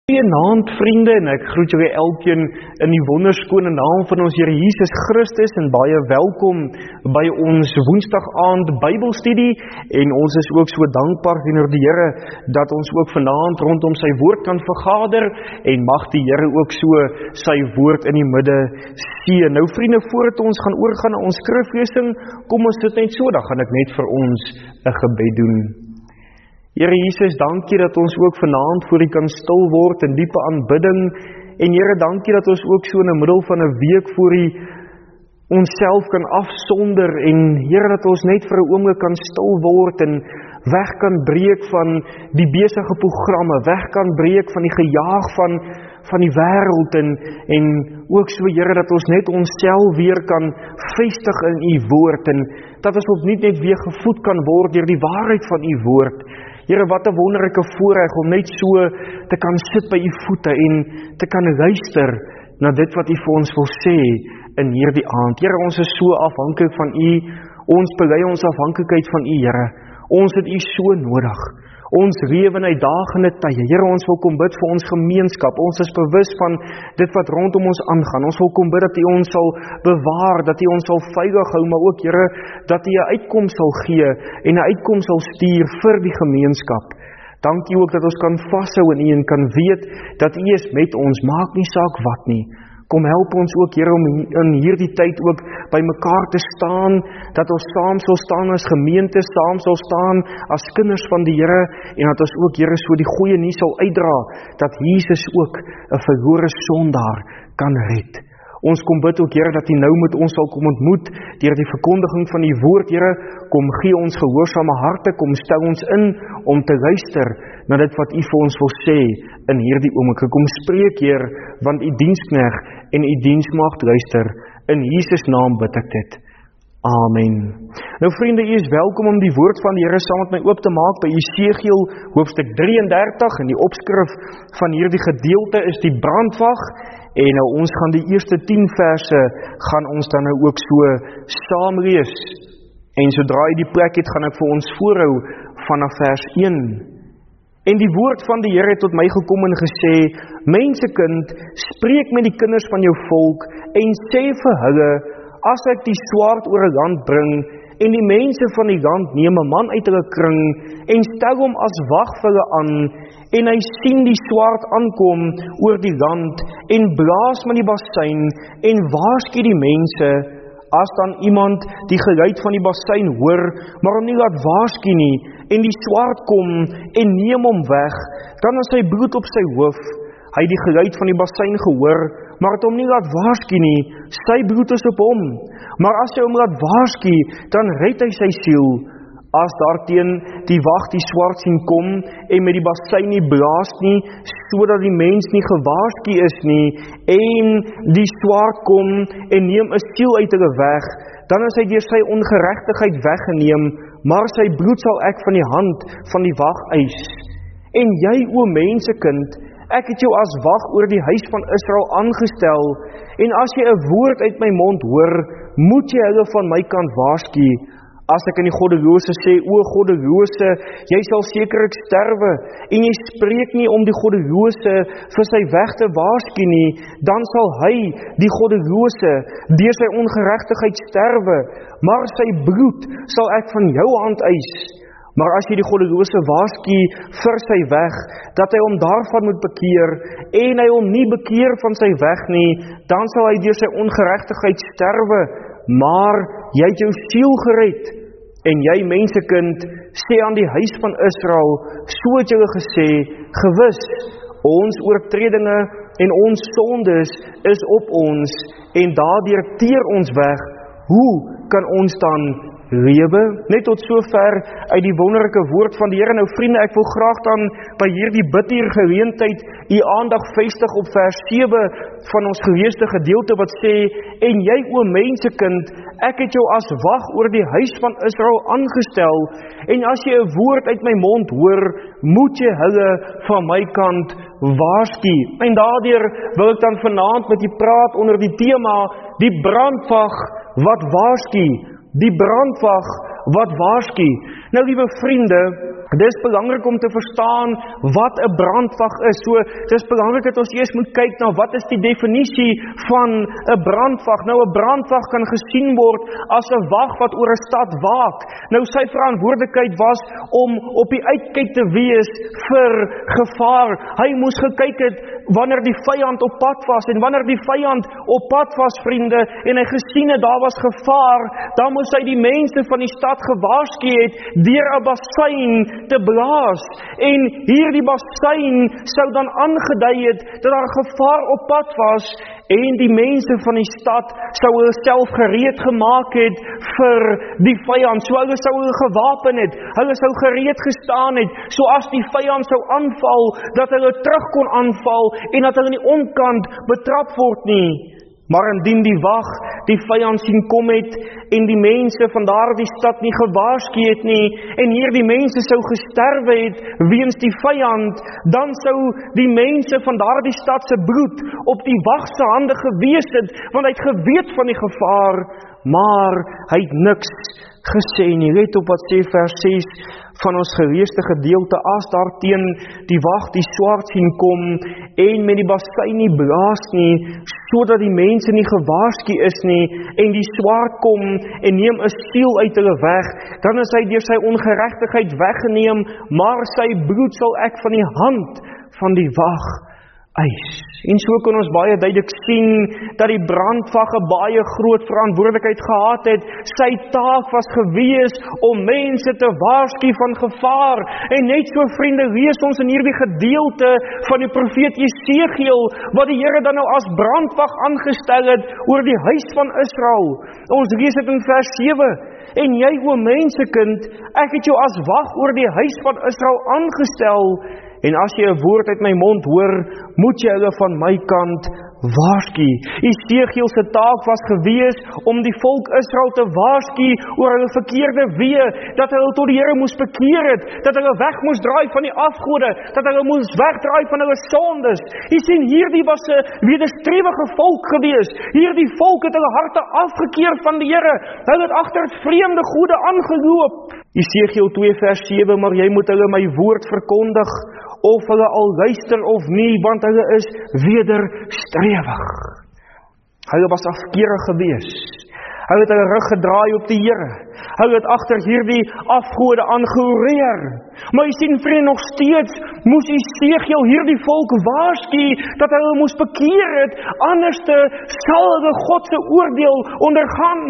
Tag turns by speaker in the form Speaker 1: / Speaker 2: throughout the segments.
Speaker 1: Goeienaand vriende, en ek groet julle elkeen in die wonderskone naam van ons Here Jesus Christus en baie welkom by ons Woensdag aand Bybelstudie en ons is ook so dankbaar teenoor die Here dat ons ook vanaand rondom sy woord kan vergader en mag die Here ook so sy woord in die midde seën. Nou vriende, voordat ons gaan oorgaan na ons skriflesing, kom ons sit net so, dan gaan ek net vir ons 'n gebed doen. Here Jesus, dankie dat ons ook vanaand voor U kan stil word in diepe aanbidding. En Here, dankie dat ons ook so in die middel van 'n week voor U onsself kan afsonder. En Here, dat ons net vir 'n oomblik kan stil word en weg kan breek van die besige programme, weg kan breek van die gejaag van die wêreld en ook so Here, dat ons net onsself weer kan vestig in U woord en dat ons opnuut net weer gevoed kan word deur die waarheid van U woord. Here, wat 'n wonderlike voorreg om net so te kan sit by U voete en te kan luister na dit wat U vir ons wil sê in hierdie aand. Here, ons is so afhanklik van U, ons bely ons afhanklikheid van U, Here. Ons het U so nodig. Ons lewe in uitdagende tye. Here, ons wil kom bid vir ons gemeenskap. Ons is bewus van dit wat rondom ons aangaan. Ons wil kom bid dat U ons sal bewaar, dat U ons sal veilig hou, maar ook Here, dat U 'n uitkoms sal gee en 'n uitkoms sal stuur vir die gemeenskap. Dankie ook dat ons kan vashou in U en kan weet dat U is met ons, maak nie saak wat nie. Kom help ons ook Here om in hierdie tyd ook by mekaar te staan, dat ons saam sal staan as gemeente, saam sal staan as kinders van die Here en dat ons ook Here so die goeie nuus sal uitdra, dat Jesus ook 'n verlore sondaar kan red. Ons kom bid ook Here dat U nou met ons sal kom ontmoet deur die verkondiging van U woord, Here. Kom gee ons gehoorsame harte, kom stel ons in om te luister na dit wat U vir ons wil sê in hierdie oomblik. Kom spreek, Heer, want U diensknegt en U diensmaagd luister. In Jesus naam bid ek dit. Amen. Nou vriende, U is welkom om die woord van die Here saam met my oop te maak by Esegiel hoofstuk 33 en die opskrif van hierdie gedeelte is die brandwag. En nou ons gaan die eerste 10 verse gaan ons dan nou ook so saam lees. En sodra jy die plek het, gaan ek vir ons voorhou vanaf vers 1. En die woord van die Here het tot my gekom en gesê: Mensekind, spreek met die kinders van jou volk en sê vir hulle: as ek die swaard oor 'n land bring en die mense van die land neem 'n man uit hulle kring en stel hom as wag vir hulle aan en hy sien die swaard aankom oor die land en blaas met die bassein en waarsku die mense, as dan iemand die geluid van die bassein hoor, maar hom nie laat waarsku nie en die swaard kom en neem hom weg, dan is hy bloed op sy hoof. Hy het die geluid van die bassein gehoor, maar het hom nie laat waarsku nie, sy bloed is op hom. Maar as hy hom laat waarsku, dan red hy sy siel. As daarteen die wag die swaard sien kom en met die bassein nie blaas nie, sodat die mens nie gewaarsku is nie, en die swaard kom en neem 'n siel uit hulle weg, dan is hy deur sy ongeregtigheid weggeneem, maar sy bloed sal ek van die hand van die wag eis. En jy, o mensekind, ek het jou as wag oor die huis van Israel aangestel, en as jy 'n woord uit my mond hoor, moet jy hulle van my kant waarsku. As ek in die goddelose sê, o goddelose, jy sal sekerlik sterwe, en jy spreek nie om die goddelose vir sy weg te waarsku nie, dan sal hy, die goddelose, deur sy ongeregtigheid sterwe, maar sy bloed sal ek van jou hand eis. Maar as jy die goddelose waarsku vir sy weg, dat hy hom daarvan moet bekeer, en hy hom nie bekeer van sy weg nie, dan sal hy deur sy ongeregtigheid sterwe, maar jy het jou siel gered. En jy, mensekind, sê aan die huis van Israel, so het julle gesê, gewis, ons oortredinge en ons sondes is op ons, en daardeur teer ons weg. Hoe kan ons dan lewe? Net tot sover uit die wonderlike woord van die Here. Nou vriende, ek wil graag dan by hierdie bidtuur geleentheid u aandag vestig op vers 7 van ons geleesde gedeelte wat sê: En jy, o mensekind, ek het jou as wag oor die huis van Israel aangestel, en as jy 'n woord uit my mond hoor, moet jy hulle van my kant waarsku. En daardeur wil ek dan vanaand met u praat onder die tema die brandwag wat waarsku. Die brandwag wat waarsku. Nou liewe vriende, Dit is belangrik om te verstaan wat 'n brandwag is. So, dit is belangrik dat ons eers moet kyk na wat is die definisie van 'n brandwag. Nou, 'n brandwag kan gesien word as 'n wag wat oor 'n stad waak. Nou, sy verantwoordelikheid was om op die uitkyk te wees vir gevaar. Hy moes gekyk het wanneer die vyand op pad was, en wanneer die vyand op pad was, vriende, en hy gesien het daar was gevaar, dan moes hy die mense van die stad gewaarsku het deur 'n bassein te blaas, en hierdie bassein sou dan aangedui het dat daar gevaar op pad was, en die mense van die stad sou hulle self gereed gemaak het vir die vyand. So hulle sou hulle gewapen het, hulle sou gereed gestaan het, so as die vyand sou aanval, dat hulle terug kon aanval, en dat hulle nie onkant betrap word nie. Maar indien die wag die vyand sien kom het, en die mense van daardie stad nie gewaarsku het nie, en hierdie mense sou gesterwe het weens die vyand, dan sou die mense van daardie stad se bloed op die wag se hande gewees het, want hy het geweet van die gevaar, maar hy het niks gesê nie. Let op wat sê vers 6 van ons geleesde gedeelte: as daar teen die wag die swaard sien kom, en met die bassein nie blaas nie, sodat die mense nie gewaarsku is nie, en die swaard kom en neem 'n siel uit hulle weg, dan is hy deur sy ongeregtigheid weggeneem, maar sy bloed sal ek van die hand van die wag eis. En so kan ons baie duidelik sien dat die brandwag 'n baie groot verantwoordelikheid gehad het. Sy taak was gewees om mense te waarsku van gevaar. En net so, vriende, lees ons in hierdie gedeelte van die profeet Jesegiel wat die Here dan nou as brandwag aangestel het oor die huis van Israel. Ons lees dit in vers 7. En jy, o mensekind, ek het jou as wag oor die huis van Israel aangestel. En as jy 'n woord uit my mond hoor, moet jy hulle van my kant waarsku. Jesegiel se taak was gewees om die volk Israel te waarsku oor hulle verkeerde weë, dat hulle tot die Here moes bekeer het, dat hulle weg moes draai van die afgode, dat hulle moes wegdraai van hulle sondes. Jy sien, hierdie was 'n wederstrewige volk gewees. Hierdie volk het hulle harte afgekeer van die Here. Hulle het agter vreemde gode aangeloop. Jesegiel 2 vers 7, maar jy moet hulle my woord verkondig, of hulle al luister of nie, want hulle is wederstrewig. Hulle was afkeerig gewees. Hulle het hulle rug gedraai op die Here. Hulle het agter hierdie afgode aangehoreer. Maar jy sien, vriende, nog steeds moes Jesegiel hierdie volk waarsku dat hulle moes bekeer het, anderste sal hulle God se oordeel ondergaan.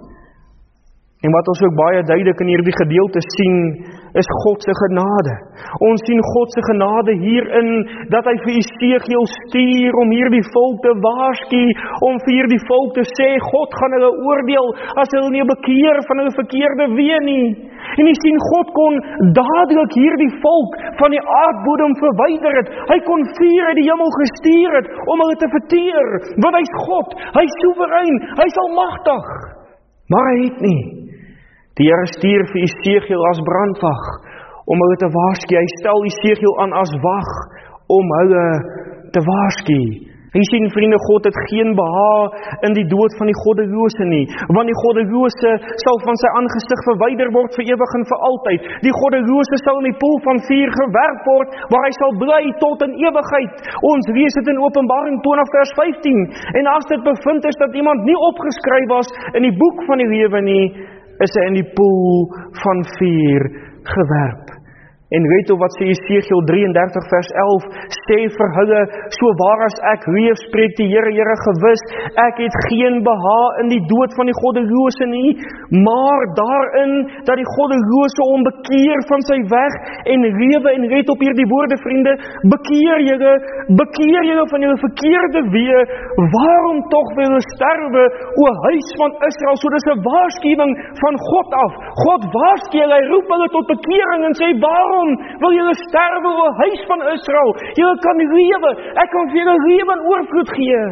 Speaker 1: En wat ons ook baie duidelik in hierdie gedeelte sien, is God se genade. Ons sien God se genade hierin, dat hy vir Jesegiel stuur om hierdie volk te waarsku, om vir hierdie volk te sê, God gaan hulle oordeel, as hulle nie bekeer van hulle verkeerde weë nie. En jy sien, God kon dadelik hierdie volk van die aardbodem verwyder het. Hy kon vuur uit die hemel gestuur het, om hulle te verteer, want hy is God, hy is soewerein, hy is almagtig. Maar hy het nie. Die Here stuur vir Jesegiel as brandwag, om hulle te waarsku. Hy stel Jesegiel aan as wag, om hulle te waarsku. Jy sien, vriende, God het geen behaag in die dood van die goddelose nie, want die goddelose sal van sy aangesig verwyder word vir ewig en vir altyd. Die goddelose sal in die poel van vuur gewerp word, waar hy sal bly tot in ewigheid. Ons lees dit in Openbaring 20 vers 15. En as dit bevind is dat iemand nie opgeskryf was in die boek van die lewe nie, is hy in die poel van vuur gewerp. En weet of wat sê Jesegiel 33 vers 11, sê vir hulle, so waar as ek leef, spreek die Here, Here gewis, ek het geen behaag in die dood van die goddelose nie, maar daarin, dat die goddelose hom bekeer van sy weg, en lewe, en weet op hierdie woorde, vriende, bekeer julle van julle verkeerde weë, waarom tog wil julle sterwe, o huis van Israel? So dis 'n waarskuwing van God af. God waarsku hulle, hy roep hulle tot bekering en sê, waarom wil julle sterwe, o huis van Israel? Julle kan lewe, ek kan vir julle lewe in oorvloed gee.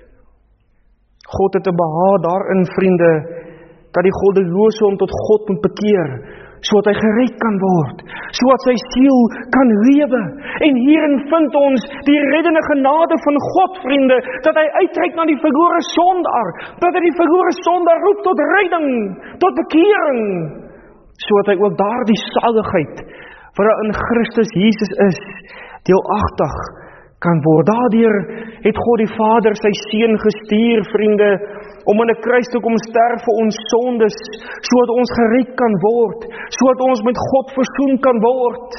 Speaker 1: God het 'n behaag daarin, vriende, dat die goddelose hom tot God moet bekeer, sodat hy gered kan word, sodat sy siel kan lewe. En hierin vind ons die reddende genade van God, vriende, dat hy uitreik na die verlore sondaar, dat hy die verlore sondaar roep tot redding, tot bekering, sodat hy ook daardie saligheid wat daar in Christus Jesus is, deelagtig kan word. Daardeur het God die Vader sy Seun gestuur, vriende, om aan 'n kruis te kom sterf vir ons sondes, sodat ons gered kan word, sodat ons met God versoen kan word.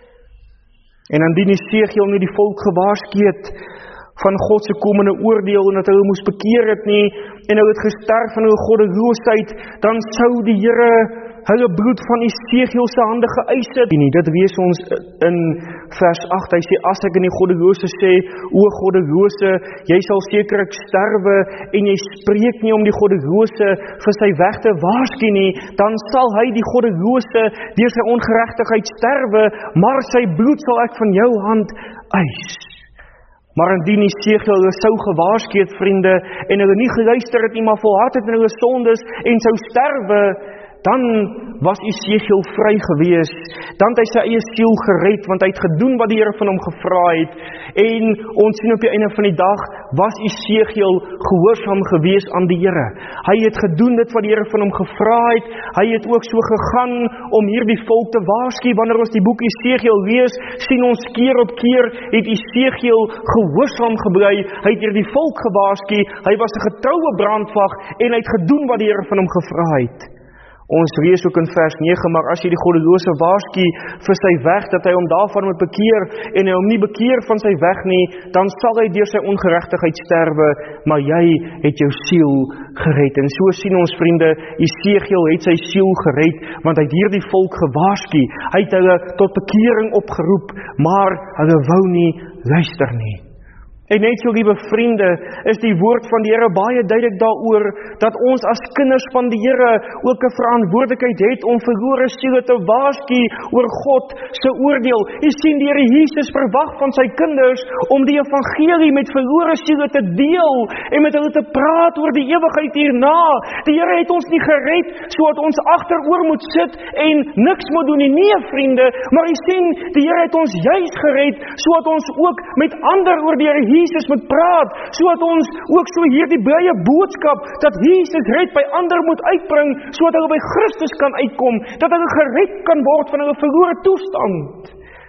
Speaker 1: En indien Esegiel nie die volk gewaarsku het van God se komende oordeel en dat hulle moes bekeer het nie, en hulle het gesterf van hulle goddeloosheid, dan sou die Here hulle bloed van Esegiel se hande geëis het. Dit lees ons in vers 8, hy sê, as ek in die goddelose sê, o goddelose, jy sal sekerlik sterwe, en jy spreek nie om die goddelose vir sy weg te waarsku nie, dan sal hy die goddelose deur sy ongeregtigheid sterwe, maar sy bloed sal ek van jou hand eis. Maar indien Esegiel hulle sou gewaarsku het, vriende, en hulle nie geluister het nie, maar volhard het in hulle sondes, en sou sterwe, dan was Esegiel vry gewees, dan het hy sy eie siel gered, want hy het gedoen wat die Here van hom gevra het, en ons sien op die einde van die dag, was Esegiel gehoorsaam gewees aan die Here. Hy het gedoen dit wat die Here van hom gevra het, hy het ook so gegaan om hierdie volk te waarsku. Wanneer ons die boek Esegiel lees, sien ons keer op keer het Esegiel gehoorsaam gebly, hy het hierdie volk gewaarsku, hy was 'n getroue brandwag, en hy het gedoen wat die Here van hom gevra het. Ons lees ook in vers 9, maar as jy die goddelose waarsku vir sy weg, dat hy hom daarvan moet bekeer, en hy hom nie bekeer van sy weg nie, dan sal hy deur sy ongeregtigheid sterwe, maar jy het jou siel gered. En so sien ons, vriende, Esegiel het sy siel gered, want hy het hierdie volk gewaarsku, hy het hulle tot bekering opgeroep, maar hulle wou nie luister nie. En net so, liewe vriende, is die woord van die Here baie duidelik daaroor, dat ons as kinders van die Here ook 'n verantwoordelikheid het om verlore siele te waarsku oor God se oordeel. Jy sien, die Here Jesus verwag van sy kinders om die evangelie met verlore siele te deel en met hulle te praat oor die ewigheid hierna. Die Here het ons nie gered sodat ons agteroor moet sit en niks moet doen nie. Nee, vriende, maar jy sien, die Here het ons juis gered sodat ons ook met ander oor die Here Jesus moet praat, sodat ons ook so hierdie blye boodskap, dat Jesus red by ander moet uitbring, sodat hulle by Christus kan uitkom, dat hulle gered kan word van hulle verlore toestand,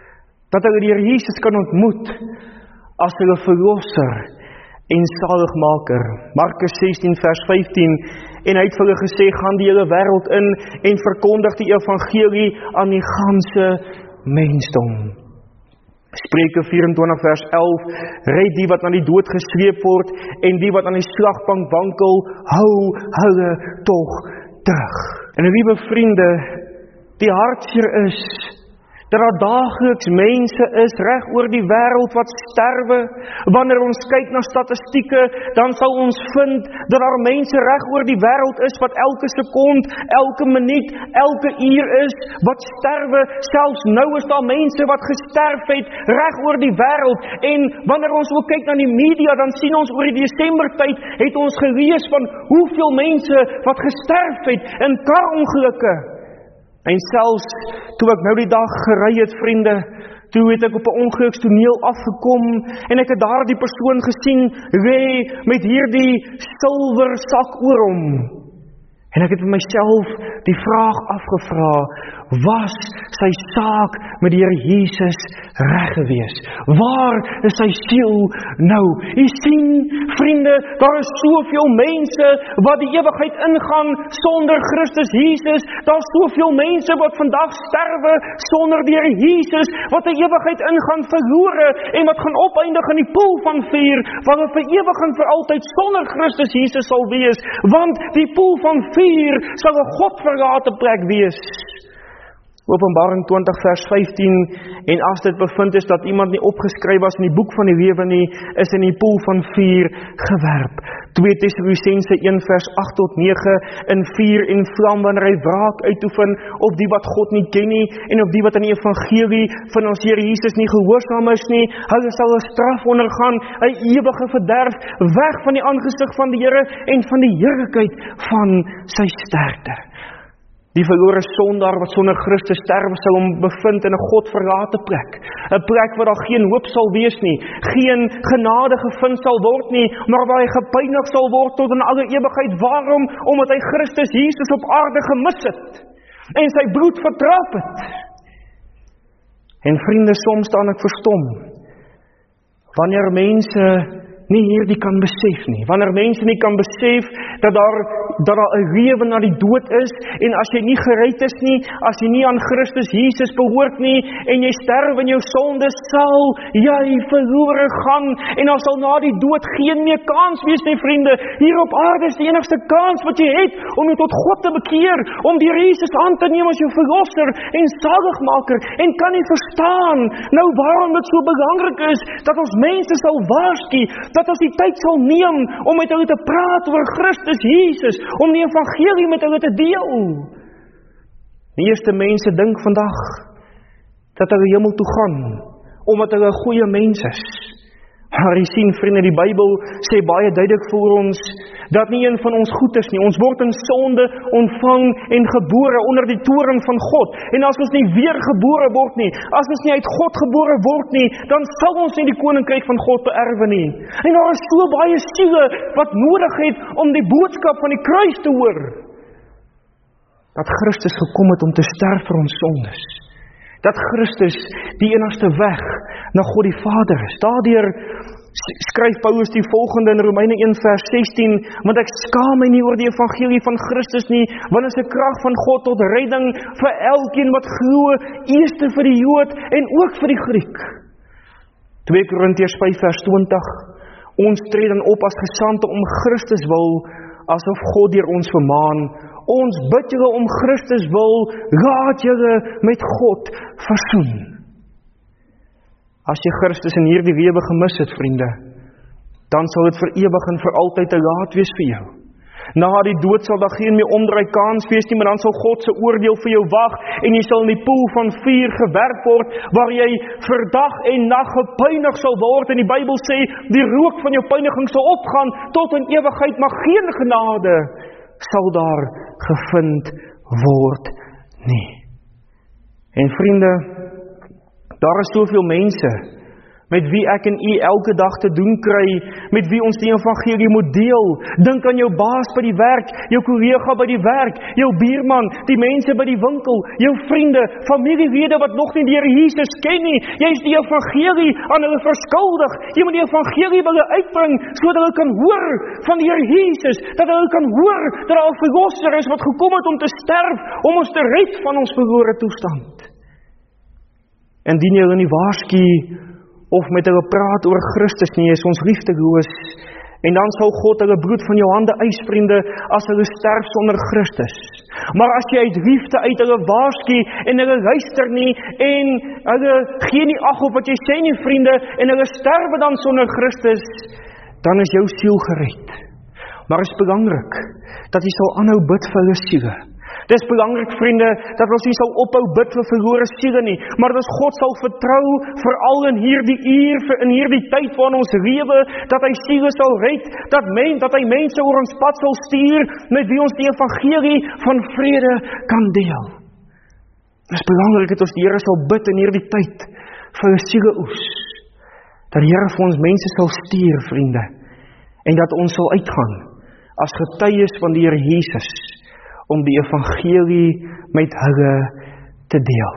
Speaker 1: dat hulle die Here Jesus kan ontmoet, as hulle verlosser en saligmaker. Markus 16 vers 15, en hy het vir hulle gesê, gaan die hele wêreld in, en verkondig die evangelie aan die ganse mensdom. Spreuke 24 vers 11, red die wat aan die dood gesleep word, en die wat aan die slagbank wankel, hou hulle tog terug. En liewe vriende, die hartseer is, dat daar daagliks mense is reg oor die wêreld wat sterwe. Wanneer ons kyk na statistieke, dan sal ons vind dat daar mense reg oor die wêreld is wat elke sekond, elke minuut, elke uur is wat sterwe. Selfs nou is daar mense wat gesterf het reg oor die wêreld. En wanneer ons ook kyk na die media, dan sien ons oor die Desembertyd het ons gelees van hoeveel mense wat gesterf het in karongelukke. En selfs toe ek nou die dag gery het, vriende, toe het ek op 'n ongelukstoneel afgekom en ek het daar die persoon gesien lê met hierdie silwer sak oor hom. En ek het vir myself die vraag afgevra, was sy saak met die Here Jesus reg gewees? Waar is sy siel nou? Jy sien, vriende, daar is soveel mense wat die ewigheid ingaan sonder Christus Jesus. Daar is soveel mense wat vandag sterwe sonder die Here Jesus, wat die ewigheid ingaan verlore en wat gaan opeindig in die poel van vuur, waar hulle vir ewig en vir altyd sonder Christus Jesus sal wees, want die poel van vuur sal 'n godverlate plek wees. Openbaring 20 vers 15, en as dit bevind is dat iemand nie opgeskryf was in die boek van die lewe nie, is in die poel van vuur gewerp. 2 Tessalonisense 1 vers 8 tot 9, in vuur en vlam wanneer hy wraak uitoefen op die wat God nie ken nie, en op die wat aan die evangelie van ons Here Jesus nie gehoorsaam is nie. Hulle sal 'n straf ondergaan, 'n ewige verderf, weg van die aangesig van die Here en van die heerlikheid van sy sterkte. Die verlore sondaar wat sonder Christus sterwe sal hom bevind in 'n godverlate plek. 'n Plek waar daar geen hoop sal wees nie, geen genade gevind sal word nie, maar waar hy gepynig sal word tot in alle ewigheid. Waarom? Omdat hy Christus Jesus op aarde gemis het en sy bloed vertrap het. En vriende, soms staan ek verstom, wanneer mense nie hierdie kan besef nie, wanneer mense nie kan besef, dat daar 'n lewe na die dood is, en as jy nie gered is nie, as jy nie aan Christus Jesus behoort nie, en jy sterf in jou sonde, sal jy verlore gaan, en daar sal na die dood geen meer kans wees nie, vriende. Hier op aarde is die enigste kans wat jy het, om jou tot God te bekeer, om die Jesus aan te neem as jou verlosser, en saligmaker, en kan nie verstaan, nou waarom dit so belangrik is, dat ons mense sal waarsku, dat ons die tyd sal neem, om met hulle te praat oor Christus Jesus, om die evangelie met hulle te deel. Die eerste mense dink vandag, dat hulle hemel toe gaan, omdat hulle 'n goeie mens is. Maar jy sien, vriende, die Bybel sê baie duidelik vir ons, dat nie een van ons goed is nie. Ons word in sonde ontvang en gebore onder die toorn van God. En as ons nie weer gebore word nie, as ons nie uit God gebore word nie, dan sal ons nie die koninkryk van God beerwe nie. En daar is so baie siele wat nodig het om die boodskap van die kruis te hoor. Dat Christus gekom het om te sterf vir ons sondes. Dat Christus die enigste weg na God die Vader is. Daardeur skryf Paulus die volgende in Romeine 1 vers 16, want ek skaam my nie oor die evangelie van Christus nie, want dit is 'n krag van God tot redding vir elkeen wat glo, eers vir die Jood en ook vir die Griek. 2 Korintiërs 5 vers 20, ons tree dan op as gesandte om Christus wil, asof God deur ons vermaan, ons bid julle om Christus wil, laat julle met God versoen. As jy Christus in hierdie lewe gemis het, vriende, dan sal dit vir ewig en vir altyd te laat wees vir jou. Na die dood sal daar geen meer omdraai kans wees nie, maar dan sal God se oordeel vir jou wag, en jy sal in die poel van vuur gewerp word, waar jy vir dag en nag gepynig sal word, en die Bybel sê, die rook van jou pyniging sal opgaan, tot in ewigheid, maar geen genade sal daar gevind word nie. En vriende, daar is soveel mense, met wie ek en u elke dag te doen kry, met wie ons die evangelie moet deel. Dink aan jou baas by die werk, jou kollega by die werk, jou buurman, die mense by die winkel, jou vriende, familielede wat nog nie die Here Jesus ken nie. Jy is die evangelie aan hulle verskuldig. Jy moet die evangelie by hulle uitbring, sodat hulle kan hoor van die Here Jesus, dat hulle kan hoor dat daar 'n verlosser is wat gekom het om te sterf, om ons te red van ons verlore toestand. Indien jy hulle nie waarsku of met hulle praat oor Christus nie, is ons liefdeloos, en dan sal God hulle bloed van jou hande eis, vriende, as hulle sterf sonder Christus. Maar as jy uit liefde uit hulle waarsku, en hulle luister nie, en hulle gee nie ag op wat jy sê nie, vriende, en hulle sterwe dan sonder Christus, dan is jou siel gered. Maar het is belangrik, dat jy sal aanhou bid vir hulle siele. Dit is belangrik, vriende, dat ons nie sal ophou bid vir verlore siele nie, maar dat ons God sal vertrou, veral in hierdie uur, in hierdie tyd van ons lewe, dat hy siele sal red, dat hy mense oor ons pad sal stuur, met wie ons die evangelie van vrede kan deel. Dit is belangrik dat ons die Here sal bid in hierdie tyd, vir 'n sieleoes, dat die Here vir ons mense sal stuur, vriende, en dat ons sal uitgaan, as getuies van die Here Jesus, om die evangelie met hulle te deel.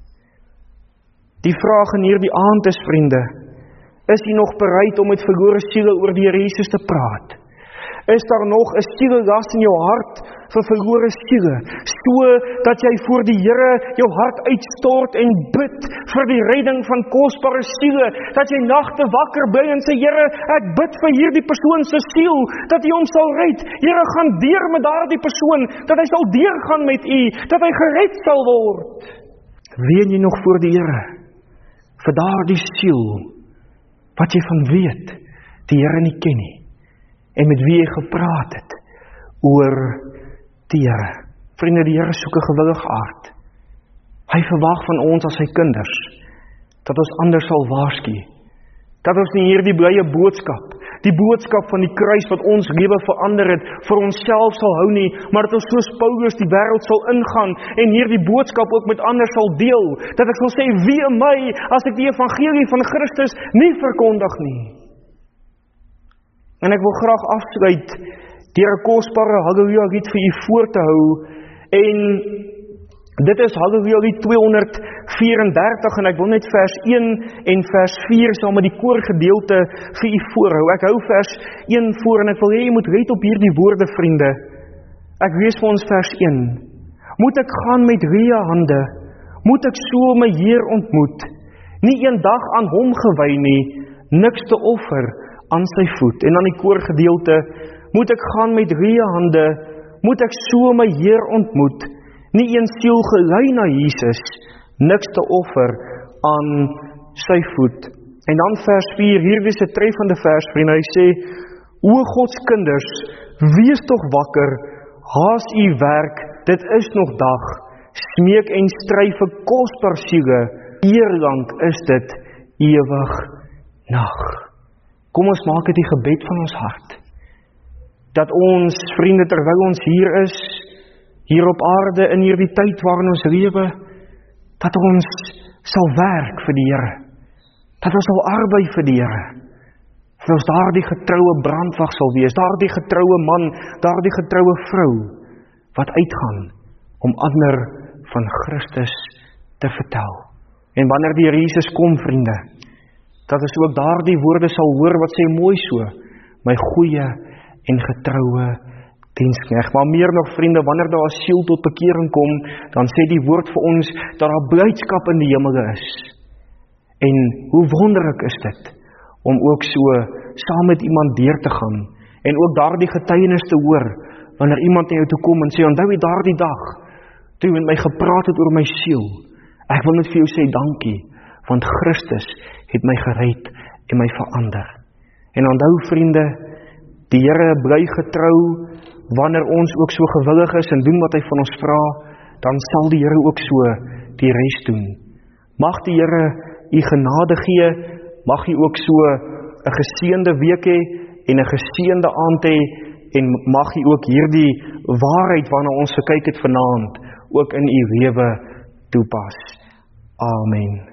Speaker 1: Die vraag in hierdie aand is, vriende, is jy nog bereid om met verlore siele oor die Here Jesus te praat? Is daar nog 'n sielelas in jou hart vir verlore siele, so dat jy voor die Here jou hart uitstort en bid vir die redding van kosbare siele, dat jy nagte wakker bly en sê, Here, ek bid vir hierdie persoon se siel, dat hy hom sal red. Here, gaan deur met daardie persoon, dat hy sal deurgaan met u, dat hy gered sal word. Ween jy nog voor die Here vir daardie siel, wat jy van weet, die Here nie ken nie, en met wie jy gepraat het oor die Here. Vriende, die Here soek 'n gewillige aard. Hy verwag van ons as sy kinders, dat ons anders sal waarsku, dat ons nie hierdie blye boodskap, die boodskap van die kruis wat ons lewe verander het, vir onsself sal hou nie, maar dat ons soos Paulus die wêreld sal ingaan, en hierdie boodskap ook met ander sal deel, dat ek sal sê, wie in my, as ek die evangelie van Christus nie verkondig nie. En ek wil graag afsluit deur 'n kosbare halleluja lied vir u voor te hou, en Dit is Hallelujah die 234 en ek wil net vers 1 en vers 4 saam met die koorgedeelte vir u voorhou. Ek hou vers 1 voor en ek wil hê jy moet let op hierdie woorde, vriende. Ek lees vir ons vers 1. Moet ek gaan met leë hande? Moet ek so my Heer ontmoet? Nie een dag aan hom gewy nie, niks te offer aan sy voet. En dan die koorgedeelte, moet ek gaan met leë hande? Moet ek so my Heer ontmoet? Nie een siel gelei na Jesus, niks te offer aan sy voet. En dan vers 4, hier is 'n treffende vers, vriende. Hy sê, o Gods kinders, wees tog wakker, haas u werk, dit is nog dag, smeek en stry vir kosbaar siele, eerlang is dit ewig nag. Kom ons maak dit die gebed van ons hart, dat ons, vriende, terwyl ons hier is, hier op aarde, in hierdie tyd waarin ons lewe, dat ons sal werk vir die Here, dat ons sal arbei vir die Here, dat ons daardie getroue brandwag sal wees, daardie getroue man, daardie getroue vrou, wat uitgaan, om ander van Christus te vertel. En wanneer die Here Jesus kom, vriende, dat ons ook daardie woorde sal hoor, wat sê mooi so, my goeie en getroue diensknegt. Maar meer nog, vriende, wanneer daar 'n siel tot bekering kom, dan sê die woord vir ons, dat daar blydskap in die hemel is. En hoe wonderlik is dit, om ook so saam met iemand deur te gaan, en ook daardie getuienis te hoor, wanneer iemand na jou toe kom en sê, onthou jy daardie dag, toe jy met my gepraat het oor my siel, ek wil net vir jou sê dankie, want Christus het my gered en my verander. En onthou, vriende, die Here bly getrou, wanneer ons ook so gewillig is en doen wat hy van ons vra, dan sal die Here ook so die res doen. Mag die Here u genade gee, mag u ook so 'n geseënde week hê en 'n geseënde aand hê, en mag u ook hierdie waarheid waarna ons gekyk het vanaand ook in u lewe toepas. Amen.